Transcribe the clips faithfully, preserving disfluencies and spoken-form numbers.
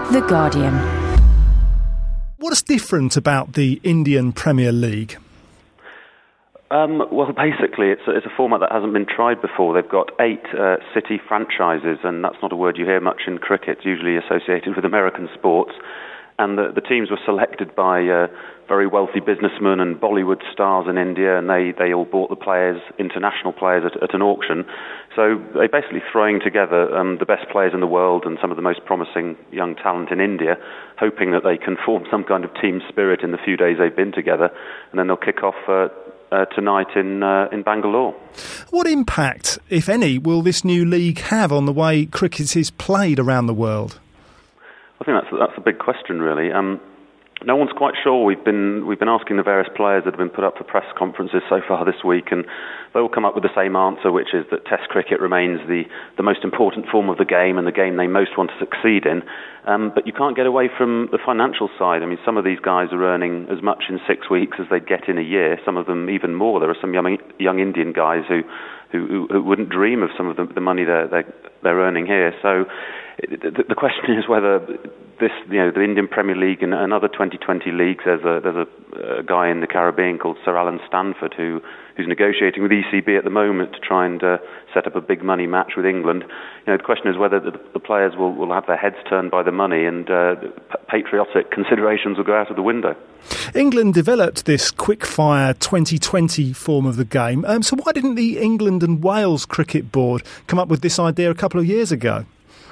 The Guardian. What's different about the Indian Premier League? Um, well, basically, it's a, it's a format that hasn't been tried before. They've got eight uh, city franchises, and that's not a word you hear much in cricket. It's usually associated with American sports. And the, the teams were selected by uh, very wealthy businessmen and Bollywood stars in India, and they, they all bought the players, international players, at, at an auction. So they're basically throwing together um, the best players in the world and some of the most promising young talent in India, hoping that they can form some kind of team spirit in the few days they've been together, and then they'll kick off uh, uh, tonight in uh, in Bangalore. What impact, if any, will this new league have on the way cricket is played around the world? I think that's that's a big question, really. Um, no one's quite sure. We've been we've been asking the various players that have been put up for press conferences so far this week, and they all come up with the same answer, which is that Test cricket remains the, the most important form of the game and the game they most want to succeed in. Um, but you can't get away from the financial side. I mean, some of these guys are earning as much in six weeks as they'd get in a year. Some of them even more. There are some young young Indian guys who who, who wouldn't dream of some of the, the money they're, they're they're earning here. So the, the question is whether this, you know, the Indian Premier League and, and other twenty twenty leagues. There's a there's a, a guy in the Caribbean called Sir Alan Stanford who who's negotiating with E C B at the moment to try and uh, set up a big money match with England. You know, the question is whether the, the players will, will have their heads turned by the money, and uh, patriotic considerations will go out of the window. England developed this quick-fire twenty twenty form of the game. Um, so why didn't the England and Wales Cricket Board come up with this idea a couple of years ago?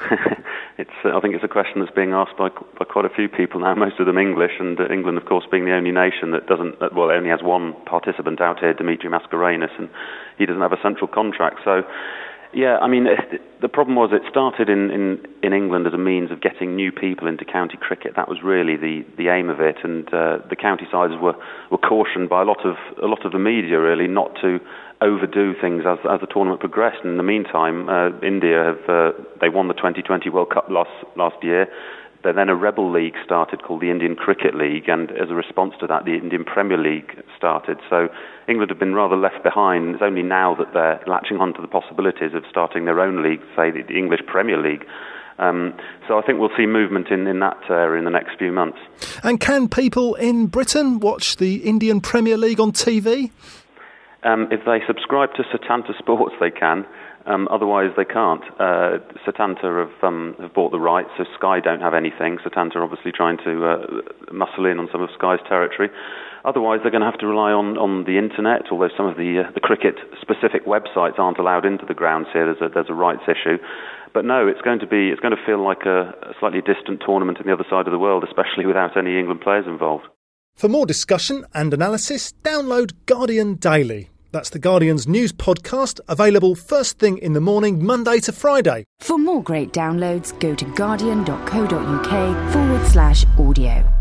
It's, uh, I think it's a question that's being asked by, by quite a few people now, most of them English, and uh, England, of course, being the only nation that doesn't, uh, well, only has one participant out here, Dimitri Mascarenhas, and he doesn't have a central contract. So, yeah, I mean, it, the problem was it started in, in, in England as a means of getting new people into county cricket. That was really the, the aim of it, and uh, the county sides were, were cautioned by a lot of a lot of the media, really, not to overdo things as as the tournament progressed. And in the meantime, uh, India have uh, they won the twenty twenty World Cup last last year. Then a rebel league started called the Indian Cricket League, and as a response to that, the Indian Premier League started. So England have been rather left behind. It's only now that they're latching on to the possibilities of starting their own league, say the English Premier League. Um, so I think we'll see movement in, in that area in the next few months. And can people in Britain watch the Indian Premier League on T V? Um, if they subscribe to Setanta Sports, they can. Um, otherwise, they can't. Uh, Setanta have, um, have bought the rights, so Sky don't have anything. Setanta are obviously trying to uh, muscle in on some of Sky's territory. Otherwise, they're going to have to rely on, on the internet, although some of the uh, the cricket-specific websites aren't allowed into the grounds here. There's a, there's a rights issue. But no, it's going to be it's going to feel like a, a slightly distant tournament on the other side of the world, especially without any England players involved. For more discussion and analysis, download Guardian Daily. That's the Guardian's news podcast, available first thing in the morning, Monday to Friday. For more great downloads, go to guardian.co.uk forward slash audio.